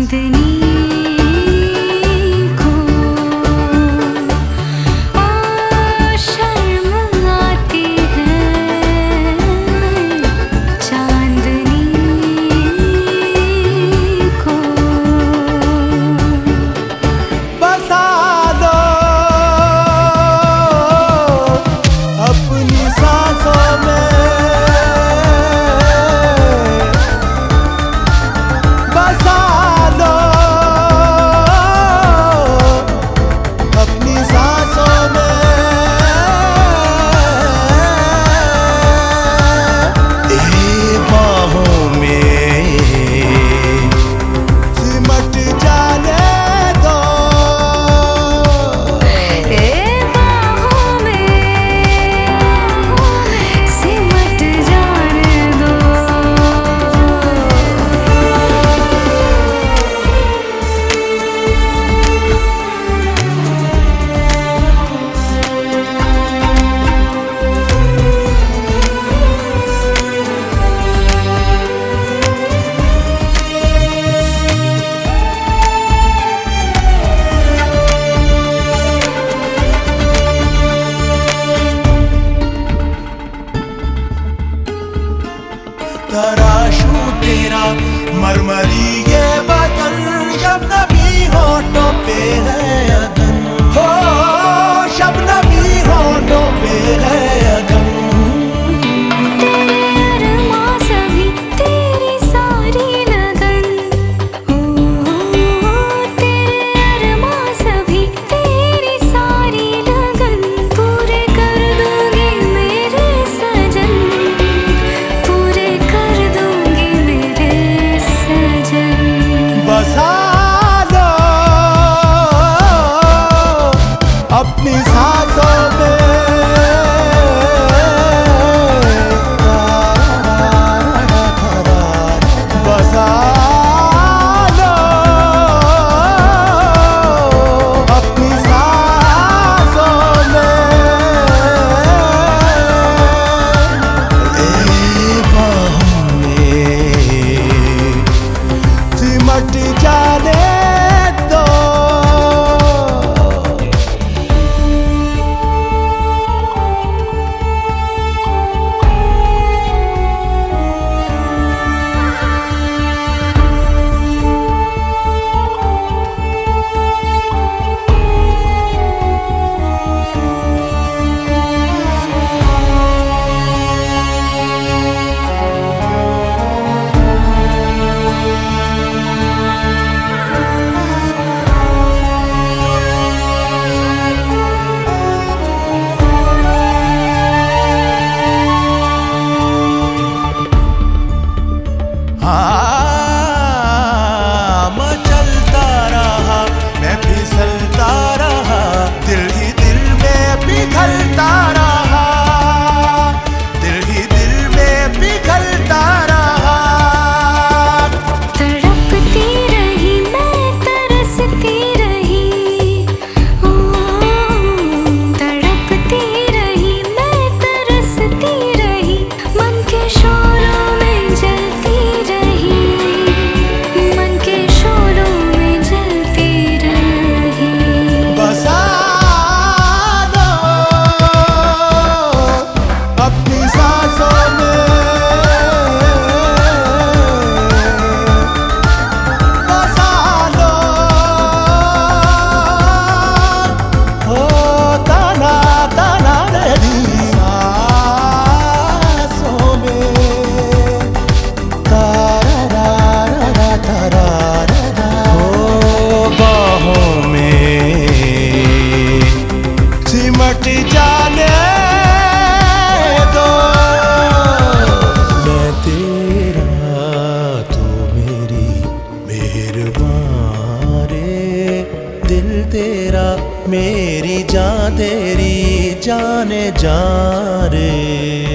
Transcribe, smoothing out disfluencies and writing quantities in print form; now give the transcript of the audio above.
चांदनी को शर्म आती है, चांदनी को बसा लो अपनी सांसों में, बसा लो अपनी सांसों में, बाहों में सिमट जाने दो, बाहों में सिमट जाने दो। तराशू तेरा मरमरी ये बदन, शबनमी होठों पे है अदन, हो शबनमी होठों पे है अदन। तेरे अरमां सभी तेरी सारी लगन, तेरे अरमां सभी तेरी सारी लगन, पूरे कर दूंगी मेरे सजन, पूरे कर दूंगी मेरे सजन। बसा लो अपनी सांसों में, बसा लो अपनी सांसों में, बाहों में सिमट जाने दो। मैं चलता रहा, मैं फिसलता रहा, दिल ही दिल में पिघलता रहा, दिल ही दिल में पिघलता रहा। तड़पती रही मैं तरसती रही, ओ तड़पती रही मैं तरसती रही, मन के शोरों में जलती रही, मन के शोरों में जलती रही। बसा लो अपनी सांसों में, बसा लो हो तना तना दी सांसों में, तारा तारा हो बाहों में सिमट जाने दो। मैं तेरा तू मेरी मेहरबान रे, दिल तेरा मेरी जान तेरी जाने जा रे।